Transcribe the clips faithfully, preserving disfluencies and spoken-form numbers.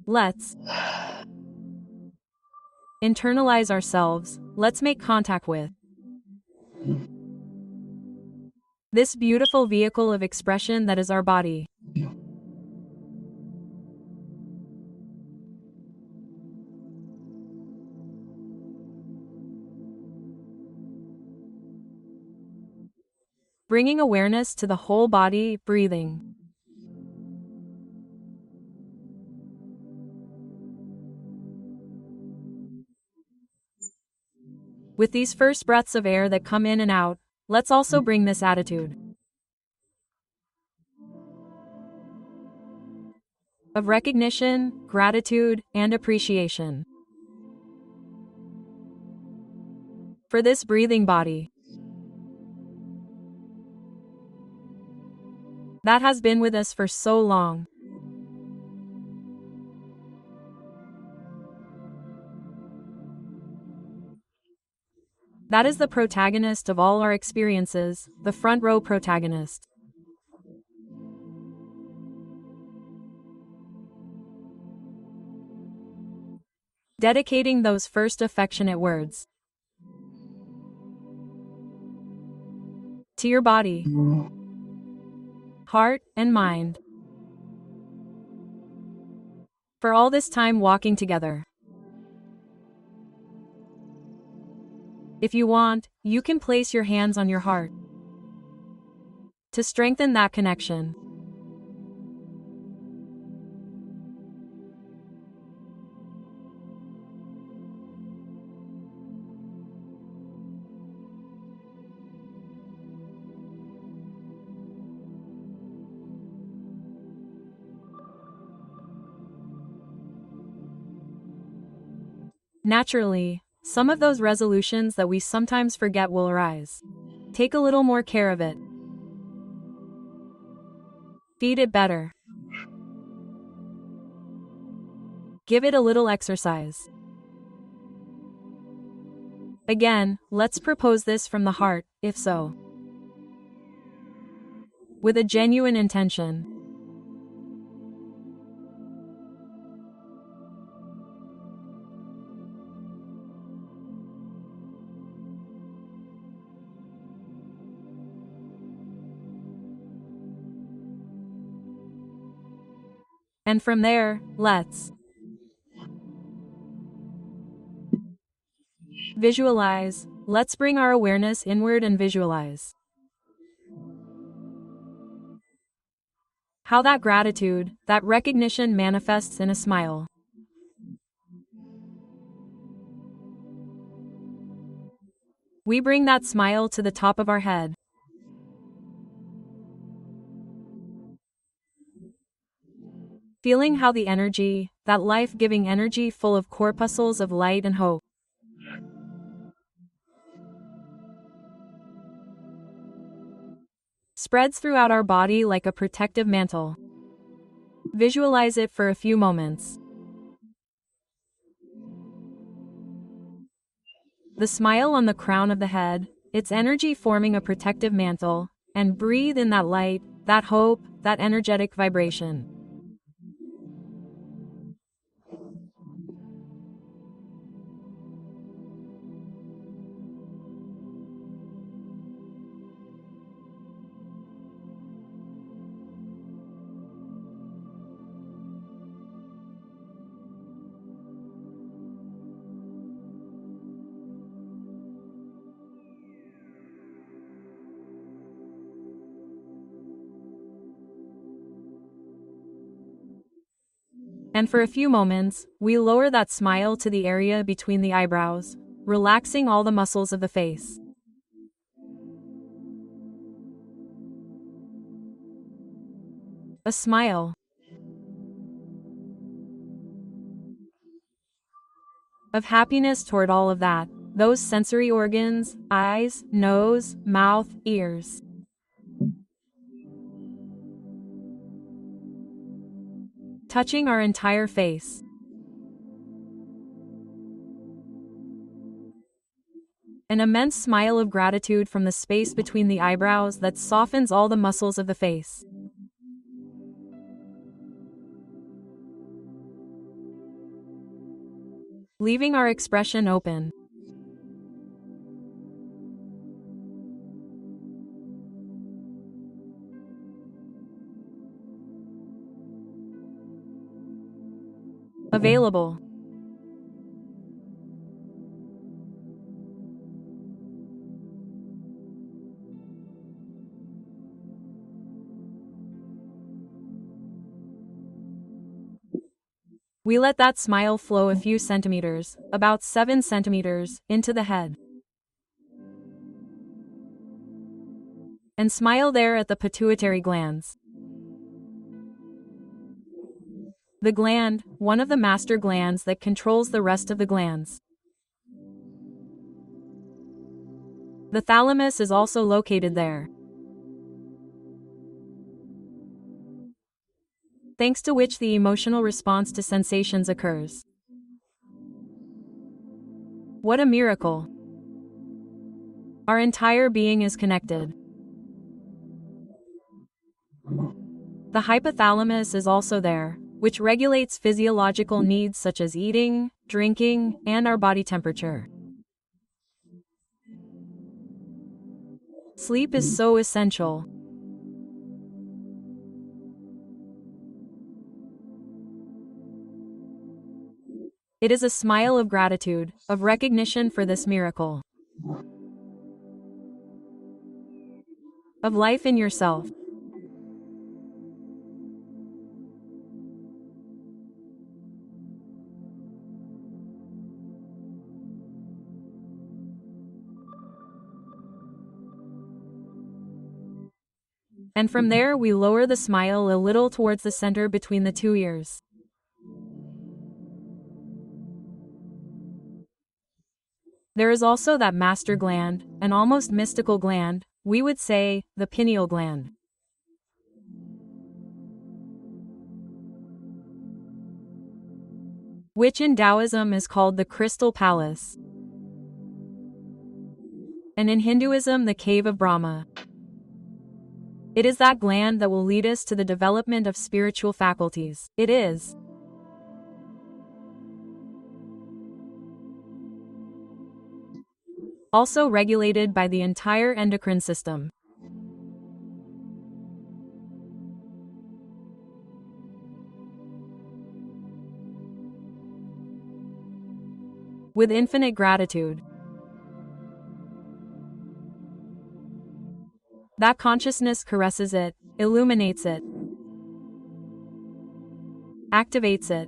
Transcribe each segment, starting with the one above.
Let's internalize ourselves. Let's make contact with this beautiful vehicle of expression that is our body. Bringing awareness to the whole body, breathing. With these first breaths of air that come in and out, let's also bring this attitude of recognition, gratitude, and appreciation for this breathing body that has been with us for so long. That is the protagonist of all our experiences, the front row protagonist. Dedicating those first affectionate words to your body, heart, and mind for all this time walking together. If you want, you can place your hands on your heart to strengthen that connection. Naturally, some of those resolutions that we sometimes forget will arise. Take a little more care of it. Feed it better. Give it a little exercise. Again, let's propose this from the heart, if so, with a genuine intention. And from there, let's visualize. Let's bring our awareness inward and visualize how that gratitude, that recognition manifests in a smile. We bring that smile to the top of our head. Feeling how the energy, that life-giving energy full of corpuscles of light and hope, spreads throughout our body like a protective mantle. Visualize it for a few moments. The smile on the crown of the head, its energy forming a protective mantle, and breathe in that light, that hope, that energetic vibration. And for a few moments, we lower that smile to the area between the eyebrows, relaxing all the muscles of the face. A smile of happiness toward all of that, those sensory organs, eyes, nose, mouth, ears. Touching our entire face. An immense smile of gratitude from the space between the eyebrows that softens all the muscles of the face. leaving our expression open. Available. We let that smile flow a few centimeters, about seven centimeters, into the head. And smile there at the pituitary glands. The gland, one of the master glands that controls the rest of the glands. The thalamus is also located there, thanks to which the emotional response to sensations occurs. What a miracle! Our entire being is connected. The hypothalamus is also there, which regulates physiological needs such as eating, drinking, and our body temperature. Sleep is so essential. It is a smile of gratitude, of recognition for this miracle, of life in yourself. And from there we lower the smile a little towards the center between the two ears. There is also that master gland, an almost mystical gland, we would say, the pineal gland. Which in Taoism is called the Crystal Palace, and in Hinduism the Cave of Brahma. It is that gland that will lead us to the development of spiritual faculties. It is also regulated by the entire endocrine system. With infinite gratitude, that consciousness caresses it, illuminates it, activates it.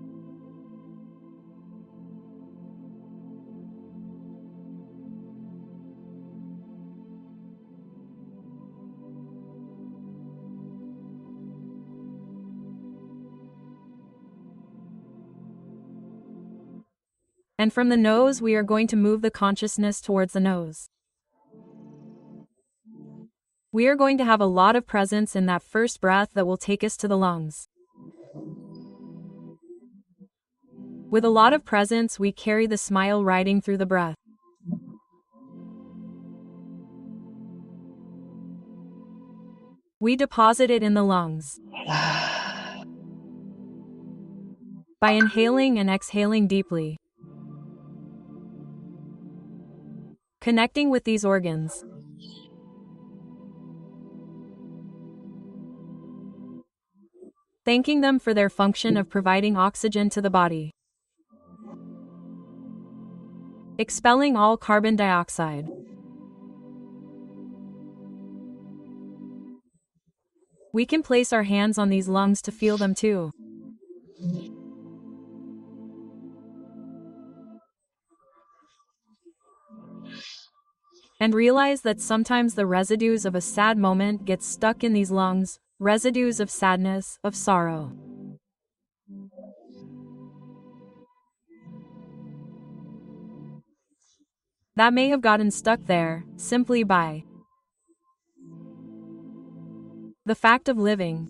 And from the nose we are going to move the consciousness towards the nose. We are going to have a lot of presence in that first breath that will take us to the lungs. With a lot of presence we carry the smile riding through the breath. We deposit it in the lungs. By inhaling and exhaling deeply, connecting with these organs, thanking them for their function of providing oxygen to the body, expelling all carbon dioxide. We can place our hands on these lungs to feel them too. And realize that sometimes the residues of a sad moment get stuck in these lungs, residues of sadness, of sorrow. That may have gotten stuck there, simply by the fact of living.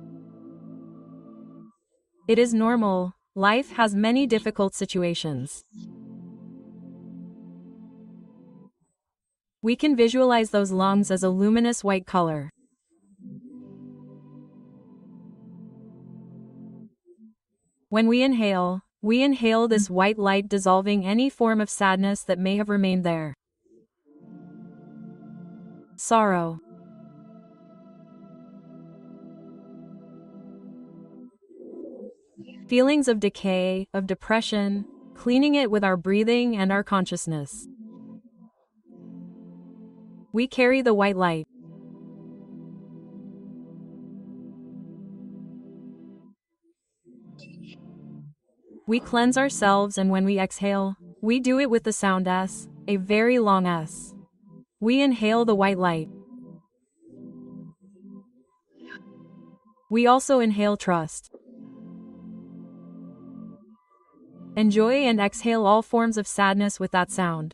It is normal, life has many difficult situations. We can visualize those lungs as a luminous white color. When we inhale, We inhale this white light, dissolving any form of sadness that may have remained there. Sorrow. Feelings of decay, of depression, cleaning it with our breathing and our consciousness. We carry the white light. We cleanse ourselves, and when we exhale, we do it with the sound S, a very long S. We inhale the white light. We also inhale trust. Enjoy and exhale all forms of sadness with that sound.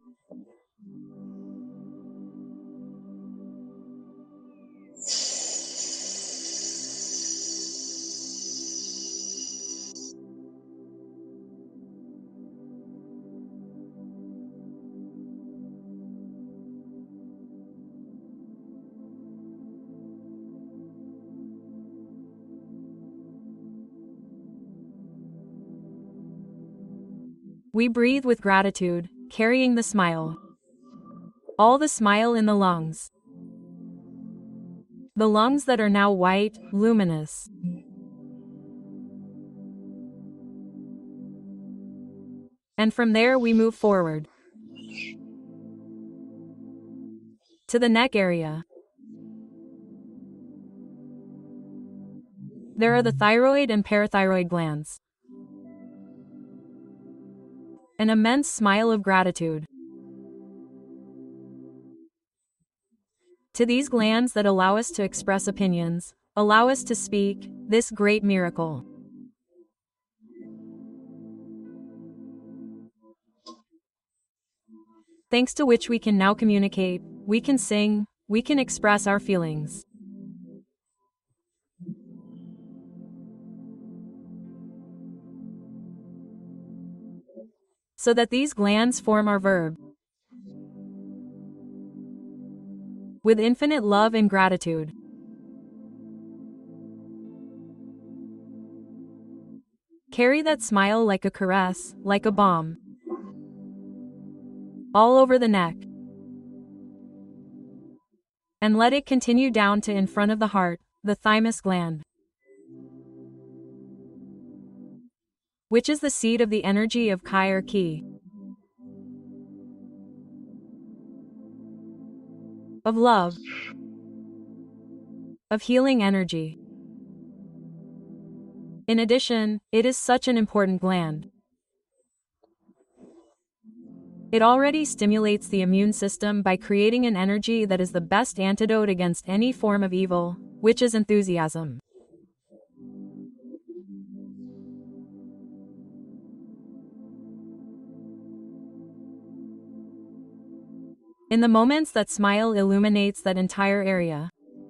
We breathe with gratitude, carrying the smile. All the smile in the lungs. The lungs that are now white, luminous. And from there we move forward to the neck area. There are the thyroid and parathyroid glands. An immense smile of gratitude to these glands that allow us to express opinions, allow us to speak, this great miracle. Thanks to which we can now communicate, we can sing, we can express our feelings. So that these glands form our verb. With infinite love and gratitude. Carry that smile like a caress, like a balm. All over the neck. And let it continue down to in front of the heart, the thymus gland, which is the seat of the energy of Chi or Ki. Of love. Of healing energy. In addition, it is such an important gland. It already stimulates the immune system by creating an energy that is the best antidote against any form of evil, which is enthusiasm. In the moments that smile illuminates that entire area,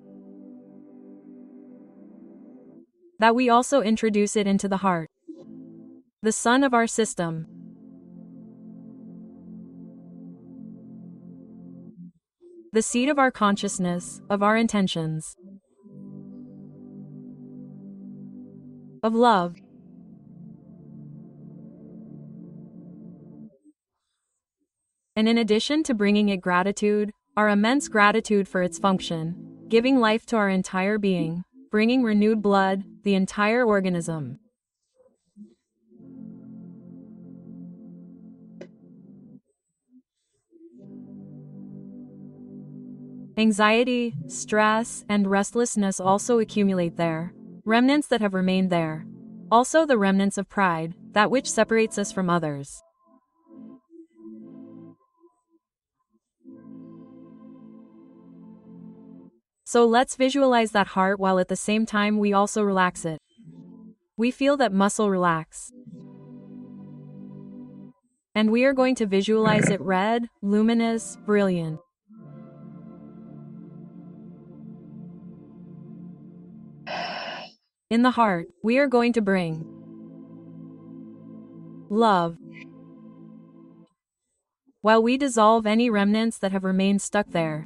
that we also introduce it into the heart, the sun of our system. The seat of our consciousness, of our intentions, of love. And in addition to bringing it gratitude, our immense gratitude for its function, giving life to our entire being, bringing renewed blood, the entire organism. Anxiety, stress, and restlessness also accumulate there, remnants that have remained there. Also the remnants of pride, that which separates us from others. So let's visualize that heart while at the same time we also relax it. We feel that muscle relax. And we are going to visualize it red, luminous, brilliant. In the heart, we are going to bring love, while we dissolve any remnants that have remained stuck there.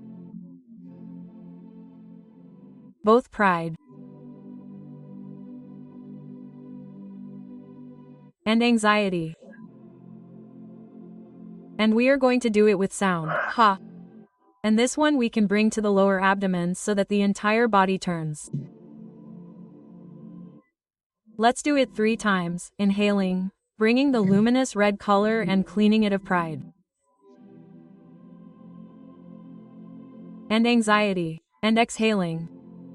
Both pride and anxiety. And we are going to do it with sound. Ha! And this one we can bring to the lower abdomen so that the entire body turns. Let's do it three times, inhaling, bringing the luminous red color and cleaning it of pride and anxiety, and exhaling.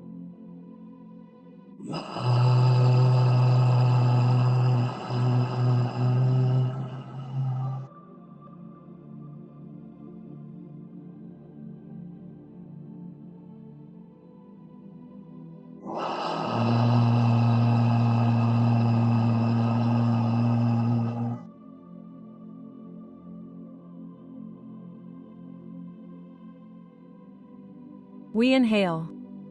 We inhale.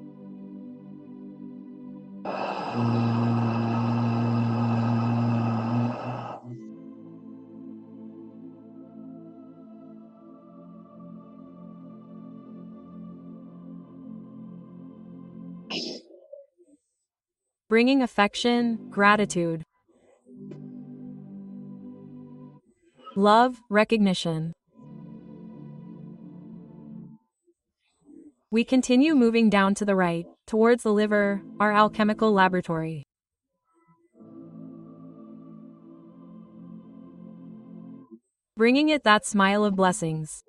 Bringing affection, gratitude, love, recognition. We continue moving down to the right, towards the liver, our alchemical laboratory. Bringing it that smile of blessings.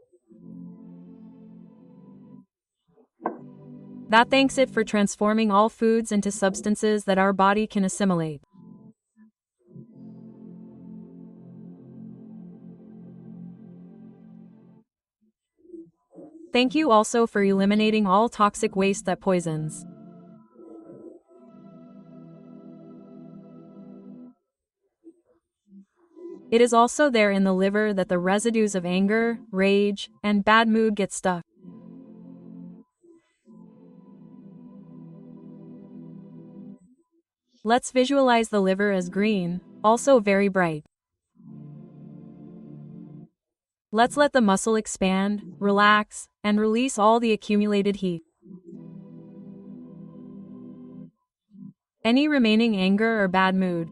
That thanks it for transforming all foods into substances that our body can assimilate. Thank you also for eliminating all toxic waste that poisons. It is also there in the liver that the residues of anger, rage, and bad mood get stuck. Let's visualize the liver as green, also very bright. Let's let the muscle expand, relax, and release all the accumulated heat. Any remaining anger or bad mood.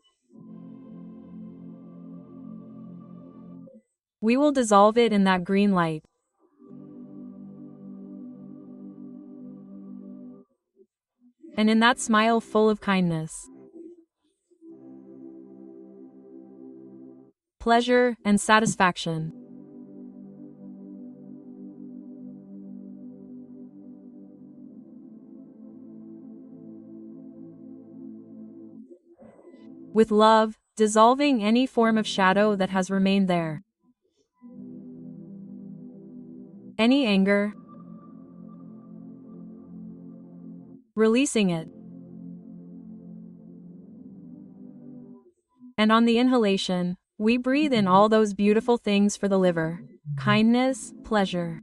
We will dissolve it in that green light. And in that smile full of kindness, pleasure, and satisfaction. With love, dissolving any form of shadow that has remained there. Any anger, releasing it. And on the inhalation, we breathe in all those beautiful things for the liver: kindness, pleasure,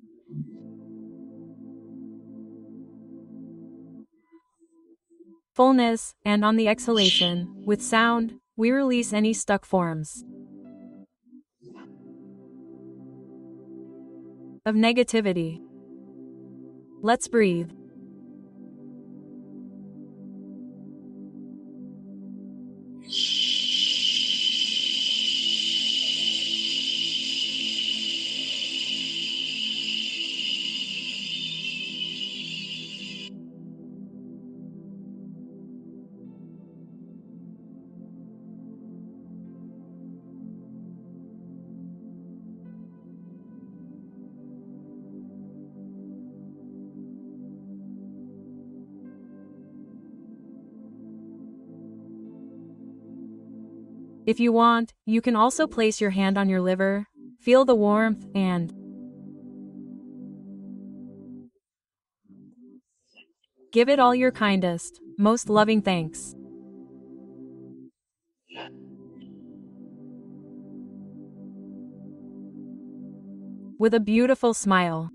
fullness, and on the exhalation, with sound, we release any stuck forms of negativity. Let's breathe. If you want, you can also place your hand on your liver, feel the warmth, and give it all your kindest, most loving thanks. With a beautiful smile.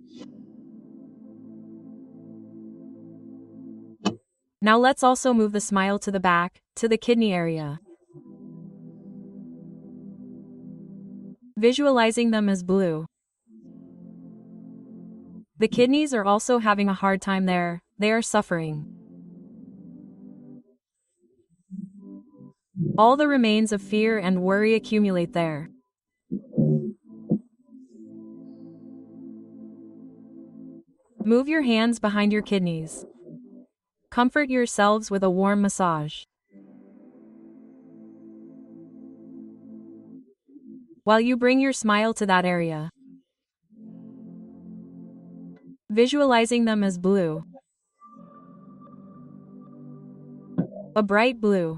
Now let's also move the smile to the back, to the kidney area. Visualizing them as blue. The kidneys are also having a hard time there, they are suffering. All the remains of fear and worry accumulate there. Move your hands behind your kidneys. Comfort yourselves with a warm massage. While you bring your smile to that area, visualizing them as blue. A bright blue.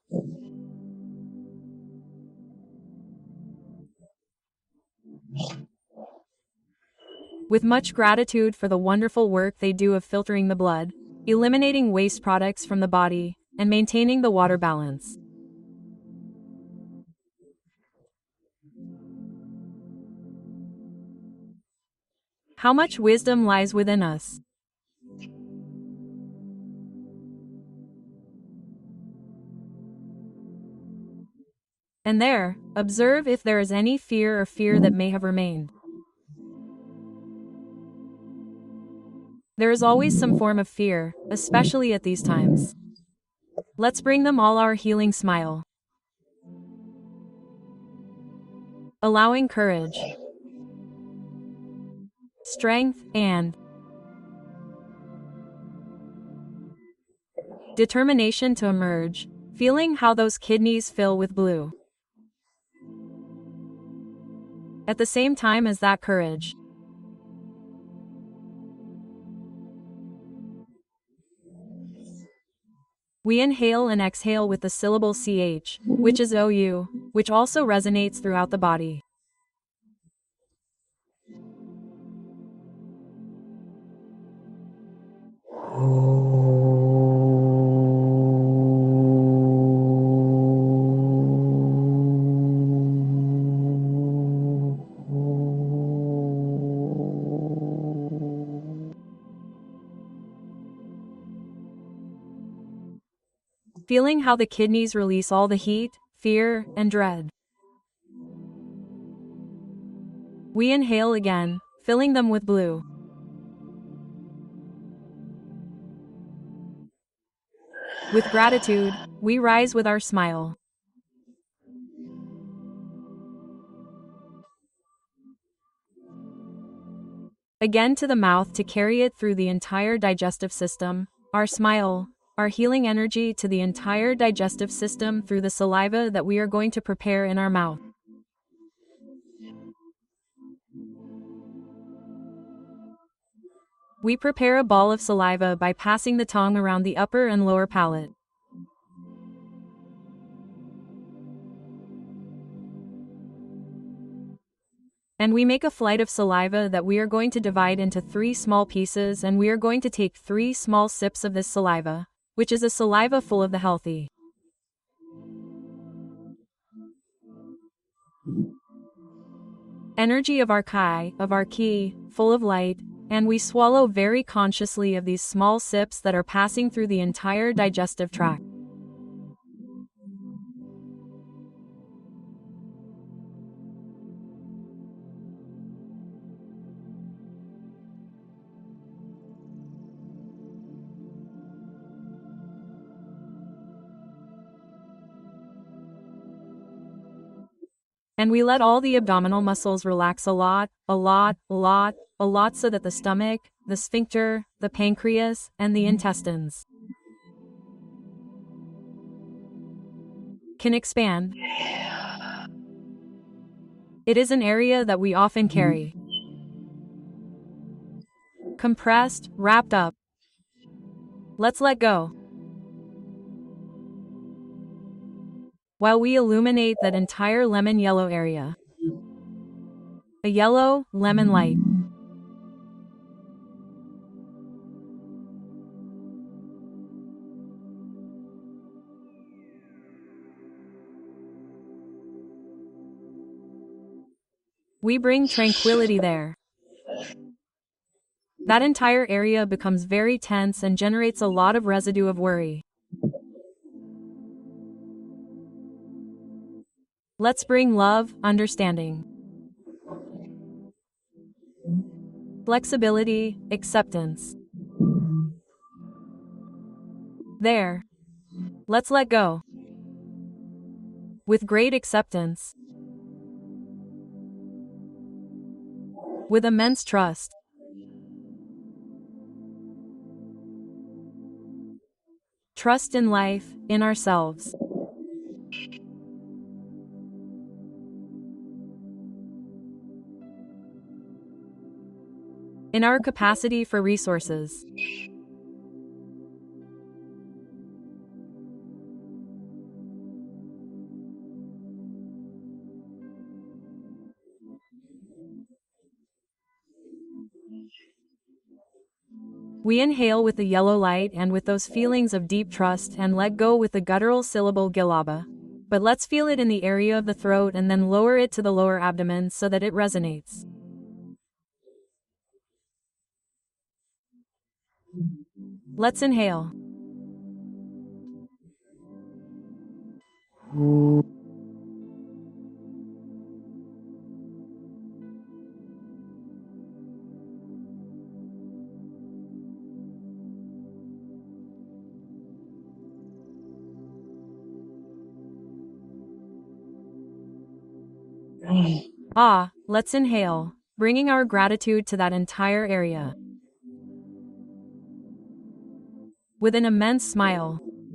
With much gratitude for the wonderful work they do of filtering the blood, eliminating waste products from the body, and maintaining the water balance. How much wisdom lies within us. And there, observe if there is any fear or fear that may have remained. There is always some form of fear, especially at these times. Let's bring them all our healing smile. Allowing courage, strength, and determination to emerge, feeling how those kidneys fill with blue. At the same time as that courage, we inhale and exhale with the syllable C H, which is O U, which also resonates throughout the body. Feeling how the kidneys release all the heat, fear, and dread. We inhale again, filling them with blue. With gratitude, we rise with our smile. Again to the mouth to carry it through the entire digestive system, our smile, our healing energy to the entire digestive system through the saliva that we are going to prepare in our mouth. We prepare a ball of saliva by passing the tongue around the upper and lower palate. And we make a flight of saliva that we are going to divide into three small pieces, and we are going to take three small sips of this saliva, which is a saliva full of the healthy energy of our Kai, of our Ki, full of light, and we swallow very consciously of these small sips that are passing through the entire digestive tract. And we let all the abdominal muscles relax a lot, a lot, a lot, a lot so that the stomach, the sphincter, the pancreas, and the intestines can expand. It is an area that we often carry compressed, wrapped up. Let's let go. While we illuminate that entire lemon yellow area. A yellow, lemon light. We bring tranquility there. That entire area becomes very tense and generates a lot of residue of worry. Let's bring love, understanding, flexibility, acceptance. There. Let's let go. with great acceptance, with immense trust, trust in life, in ourselves, in our capacity for resources. We inhale with the yellow light and with those feelings of deep trust and let go with the guttural syllable Gilaba. But let's feel it in the area of the throat and then lower it to the lower abdomen so that it resonates. Let's inhale. Ah, let's inhale, bringing our gratitude to that entire area. With an immense smile.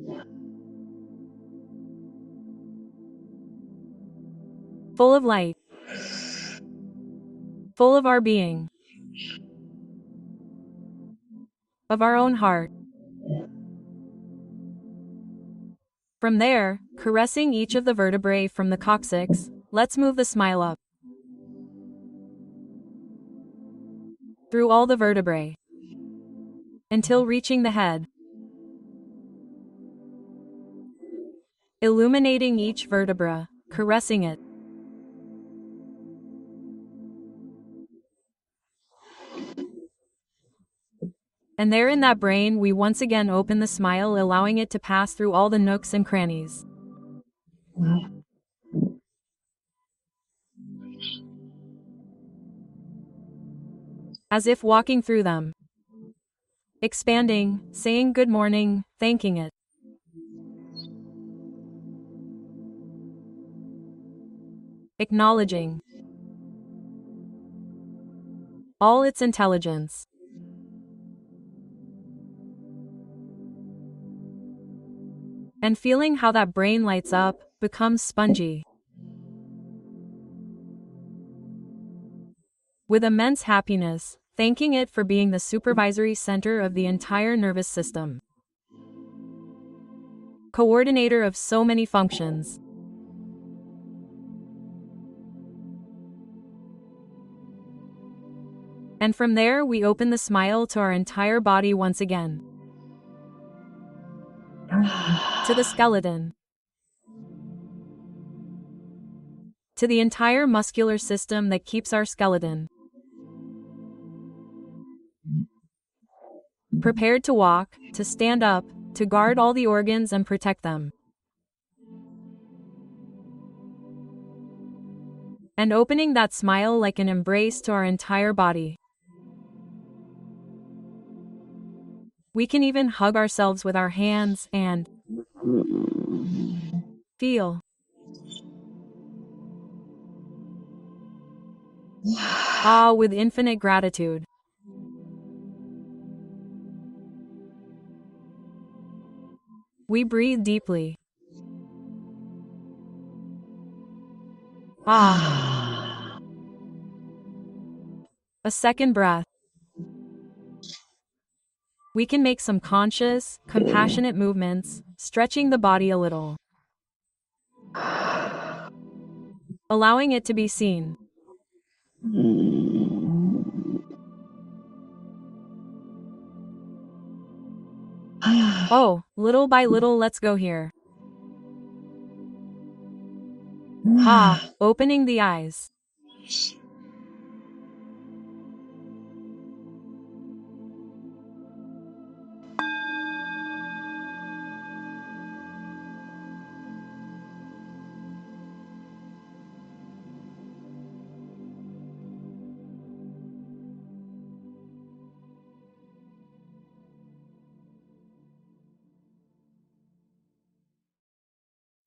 Full of light. Full of our being. Of our own heart. From there, caressing each of the vertebrae from the coccyx, let's move the smile up. Through all the vertebrae. Until reaching the head. Illuminating each vertebra, caressing it. And there in that brain we once again open the smile, allowing it to pass through all the nooks and crannies. As if walking through them. Expanding, saying good morning, thanking it. Acknowledging all its intelligence. And feeling how that brain lights up, becomes spongy. With immense happiness, thanking it for being the supervisory center of the entire nervous system. Coordinator of so many functions. And from there we open the smile to our entire body once again. To the skeleton. To the entire muscular system that keeps our skeleton prepared to walk, to stand up, to guard all the organs and protect them. And opening that smile like an embrace to our entire body. We can even hug ourselves with our hands and feel. Ah, with infinite gratitude. We breathe deeply. Ah. A second breath. We can make some conscious, compassionate movements, stretching the body a little. Allowing it to be seen. Oh, little by little, let's go here. Ah, opening the eyes.